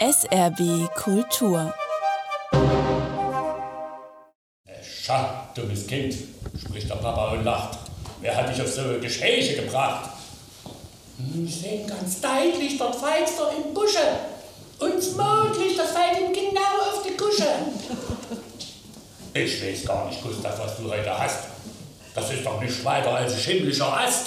SRB Kultur. Scha, dummes Kind, spricht der Papa und lacht. Wer hat dich auf so Gespräche gebracht? Ich sehe ganz deutlich, dort feilst du im Busche. Und das Mondlicht, das fällt ihm genau auf die Kusche. Ich weiß gar nicht, Gustav, was du heute hast. Das ist doch nicht weiter als ein schimmlischer Ast.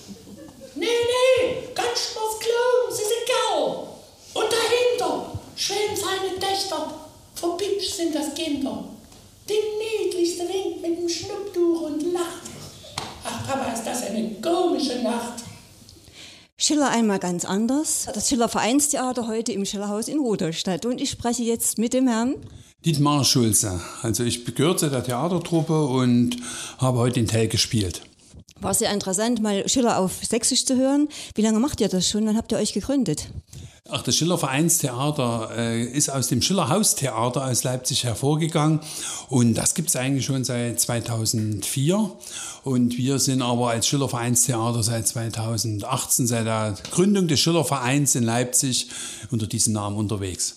Nee, ganz schmuff klar, sie sind egal. Und dahinter schweben feine Dächter, verpipscht sind das Kinder. Die niedlichste winkt mit dem Schnupftuch und lacht. Ach, Papa, ist das eine komische Nacht. Schiller einmal ganz anders. Das Schiller Vereinstheater heute im Schillerhaus in Rudolstadt. Und ich spreche jetzt mit dem Herrn Dietmar Schulze. Also ich gehörte der Theatertruppe und habe heute den Tell gespielt. War sehr interessant, mal Schiller auf Sächsisch zu hören. Wie lange macht ihr das schon? Wann habt ihr euch gegründet? Ach, das Schiller Vereinstheater ist aus dem Schiller Haustheater aus Leipzig hervorgegangen und das gibt es eigentlich schon seit 2004 und wir sind aber als Schiller Vereinstheater seit 2018, seit der Gründung des Schiller Vereins in Leipzig unter diesem Namen unterwegs.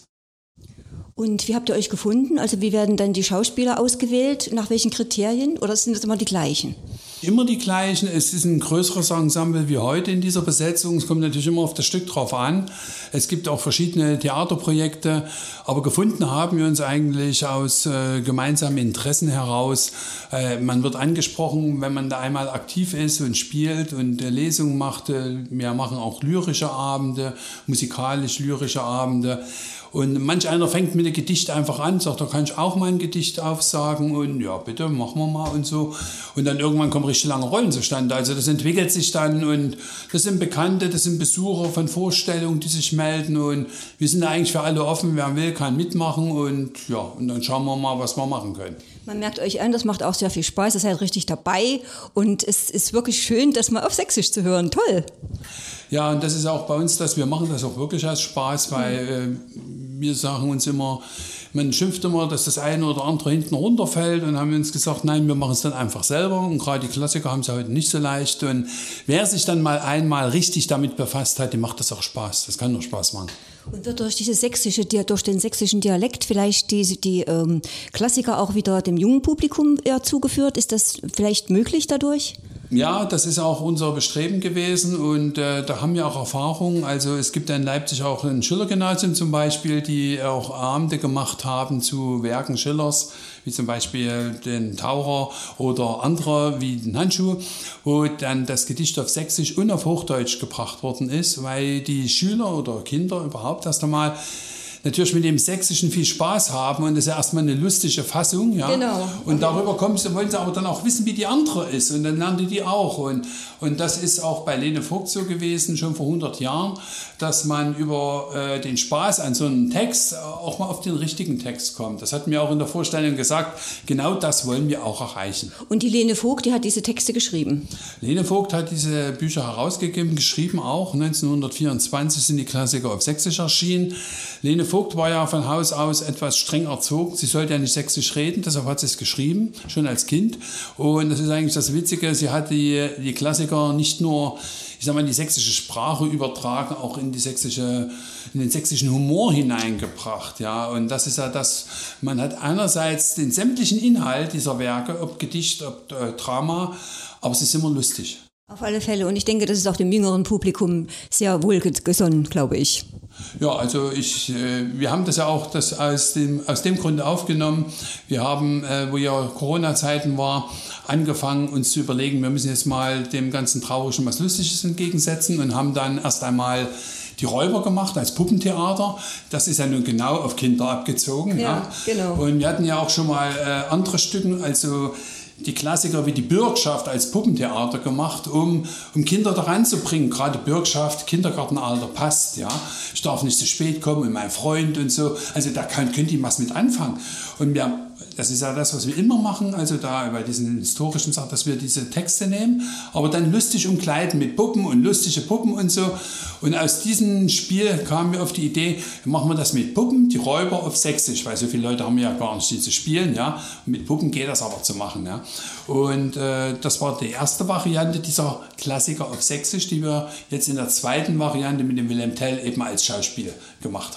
Und wie habt ihr euch gefunden? Also wie werden dann die Schauspieler ausgewählt? Nach welchen Kriterien? Oder sind das immer die gleichen? Immer die gleichen. Es ist ein größeres Ensemble wie heute in dieser Besetzung. Es kommt natürlich immer auf das Stück drauf an. Es gibt auch verschiedene Theaterprojekte. Aber gefunden haben wir uns eigentlich aus gemeinsamen Interessen heraus. Man wird angesprochen, wenn man da einmal aktiv ist und spielt und Lesungen macht. Wir machen auch lyrische Abende, musikalisch-lyrische Abende. Und manch einer fängt mit einem Gedicht einfach an, sagt, da kann ich auch mal ein Gedicht aufsagen und ja, bitte, machen wir mal und so. Und dann irgendwann kommen richtig lange Rollen zustande. Also das entwickelt sich dann und das sind Bekannte, das sind Besucher von Vorstellungen, die sich melden und wir sind da eigentlich für alle offen, wer will, kann mitmachen und ja, und dann schauen wir mal, was wir machen können. Man merkt euch an, das macht auch sehr viel Spaß, ihr seid richtig dabei und es ist wirklich schön, das mal auf Sächsisch zu hören. Toll! Ja, und das ist auch bei uns, dass wir machen das auch wirklich als Spaß, weil wir sagen uns immer, man schimpft immer, dass das eine oder andere hinten runterfällt und haben uns gesagt, nein, wir machen es dann einfach selber und gerade die Klassiker haben es heute nicht so leicht und wer sich dann mal einmal richtig damit befasst hat, dem macht das auch Spaß, das kann nur Spaß machen. Und wird durch durch den sächsischen Dialekt vielleicht die Klassiker auch wieder dem jungen Publikum eher zugeführt? Ist das vielleicht möglich dadurch? Ja, das ist auch unser Bestreben gewesen und da haben wir auch Erfahrungen. Also es gibt in Leipzig auch ein Schiller-Gymnasium zum Beispiel, die auch Abende gemacht haben zu Werken Schillers, wie zum Beispiel den Taucher oder andere wie den Handschuh, wo dann das Gedicht auf Sächsisch und auf Hochdeutsch gebracht worden ist, weil die Schüler oder Kinder überhaupt erst einmal natürlich mit dem Sächsischen viel Spaß haben und das ist ja erstmal eine lustige Fassung. Ja? Genau. Und darüber wollen sie aber dann auch wissen, wie die andere ist und dann lernen die auch. Und das ist auch bei Lene Vogt so gewesen, schon vor 100 Jahren, dass man über den Spaß an so einem Text auch mal auf den richtigen Text kommt. Das hatten wir auch in der Vorstellung gesagt, genau das wollen wir auch erreichen. Und die Lene Vogt, die hat diese Texte geschrieben? Lene Vogt hat diese Bücher herausgegeben, geschrieben auch. 1924 sind die Klassiker auf Sächsisch erschienen. Lene Vogt war ja von Haus aus etwas streng erzogen. Sie sollte ja nicht Sächsisch reden, deshalb hat sie es geschrieben, schon als Kind. Und das ist eigentlich das Witzige, sie hat die Klassiker nicht nur, ich sag mal, die sächsische Sprache übertragen, auch in den sächsischen Humor hineingebracht. Ja? Und das ist ja das, man hat einerseits den sämtlichen Inhalt dieser Werke, ob Gedicht, ob Drama, aber es ist immer lustig. Auf alle Fälle. Und ich denke, das ist auch dem jüngeren Publikum sehr wohlgesonnen, glaube ich. Ja, also wir haben das ja auch aus dem Grunde aufgenommen. Wir haben, wo ja Corona-Zeiten war, angefangen, uns zu überlegen, wir müssen jetzt mal dem ganzen Traurigen was Lustiges entgegensetzen und haben dann erst einmal die Räuber gemacht als Puppentheater. Das ist ja nun genau auf Kinder abgezogen. Ja, genau. Und wir hatten ja auch schon mal andere Stücke, also die Klassiker wie die Bürgschaft als Puppentheater gemacht, um Kinder daran zu bringen. Gerade Bürgschaft, Kindergartenalter passt, ja. Ich darf nicht zu spät kommen und mein Freund und so. Also da können die was mit anfangen. Und das ist ja das, was wir immer machen, also da bei diesen historischen Sachen, dass wir diese Texte nehmen, aber dann lustig umkleiden mit Puppen und lustige Puppen und so. Und aus diesem Spiel kamen wir auf die Idee, machen wir das mit Puppen, die Räuber auf Sächsisch, weil so viele Leute haben wir ja gar nicht, die zu spielen, ja. Und mit Puppen geht das aber zu machen, ja. Und das war die erste Variante dieser Klassiker auf Sächsisch, die wir jetzt in der zweiten Variante mit dem Wilhelm Tell eben als Schauspiel gemacht haben.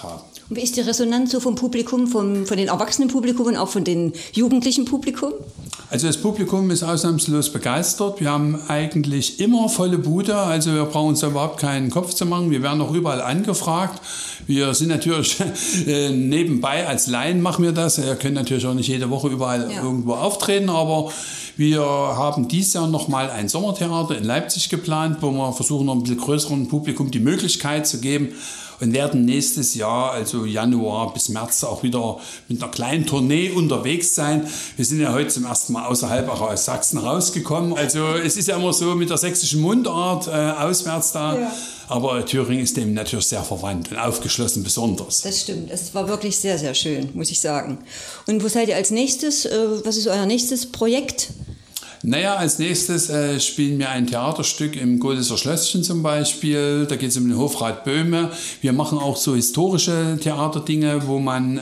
Und wie ist die Resonanz so vom Publikum, von den Erwachsenenpublikum und auch von den jugendlichen Publikum? Also das Publikum ist ausnahmslos begeistert. Wir haben eigentlich immer volle Bude, also wir brauchen uns da überhaupt keinen Kopf zu machen. Wir werden auch überall angefragt. Wir sind natürlich nebenbei, als Laien machen wir das. Wir können natürlich auch nicht jede Woche überall irgendwo auftreten, aber wir haben dieses Jahr nochmal ein Sommertheater in Leipzig geplant, wo wir versuchen, noch ein bisschen größeren Publikum die Möglichkeit zu geben und werden nächstes Jahr, also Januar bis März, auch wieder mit einer kleinen Tournee unterwegs sein. Wir sind ja heute zum ersten Mal außerhalb auch aus Sachsen rausgekommen. Also es ist ja immer so mit der sächsischen Mundart auswärts da. Ja. Aber Thüringen ist dem natürlich sehr verwandt und aufgeschlossen besonders. Das stimmt. Es war wirklich sehr, sehr schön, muss ich sagen. Und wo seid ihr als nächstes? Was ist euer nächstes Projekt? Naja, als nächstes spielen wir ein Theaterstück im Godeser Schlösschen zum Beispiel. Da geht es um den Hofrat Böhme. Wir machen auch so historische Theaterdinge, wo man,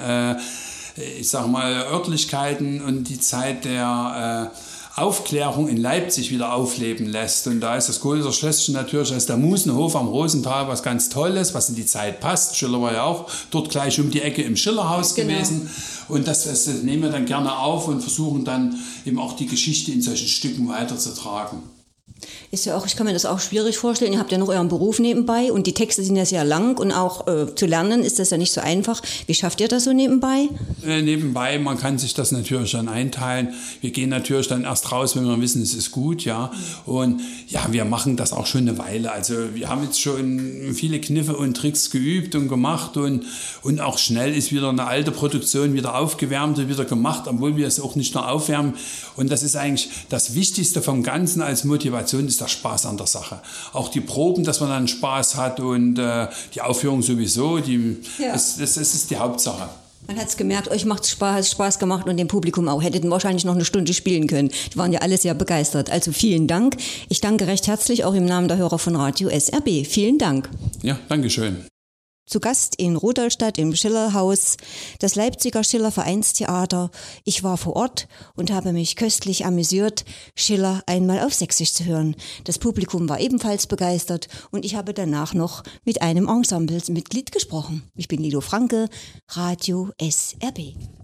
ich sag mal, Örtlichkeiten und die Zeit der Aufklärung in Leipzig wieder aufleben lässt. Und da ist das Godeser Schlösschen natürlich als der Musenhof am Rosental was ganz Tolles, was in die Zeit passt. Schiller war ja auch dort gleich um die Ecke im Schillerhaus gewesen. Und das nehmen wir dann gerne auf und versuchen dann eben auch die Geschichte in solchen Stücken weiterzutragen. Ist ja auch, ich kann mir das auch schwierig vorstellen. Ihr habt ja noch euren Beruf nebenbei und die Texte sind ja sehr lang und auch zu lernen ist das ja nicht so einfach. Wie schafft ihr das so nebenbei? Nebenbei, man kann sich das natürlich dann einteilen. Wir gehen natürlich dann erst raus, wenn wir wissen, es ist gut, ja. Und ja, wir machen das auch schon eine Weile. Also wir haben jetzt schon viele Kniffe und Tricks geübt und gemacht und auch schnell ist wieder eine alte Produktion wieder aufgewärmt und wieder gemacht, obwohl wir es auch nicht nur aufwärmen. Und das ist eigentlich das Wichtigste vom Ganzen als Motivation, ist der Spaß an der Sache. Auch die Proben, dass man dann Spaß hat und die Aufführung sowieso, das ist die Hauptsache. Man hat es gemerkt, euch macht es Spaß gemacht und dem Publikum auch. Hättet wahrscheinlich noch eine Stunde spielen können. Die waren ja alle sehr begeistert. Also vielen Dank. Ich danke recht herzlich auch im Namen der Hörer von Radio SRB. Vielen Dank. Ja, danke schön. Zu Gast in Rudolstadt im Schillerhaus, das Leipziger Schiller-Vereinstheater. Ich war vor Ort und habe mich köstlich amüsiert, Schiller einmal auf Sächsisch zu hören. Das Publikum war ebenfalls begeistert und ich habe danach noch mit einem Ensemblesmitglied gesprochen. Ich bin Lido Franke, Radio SRB.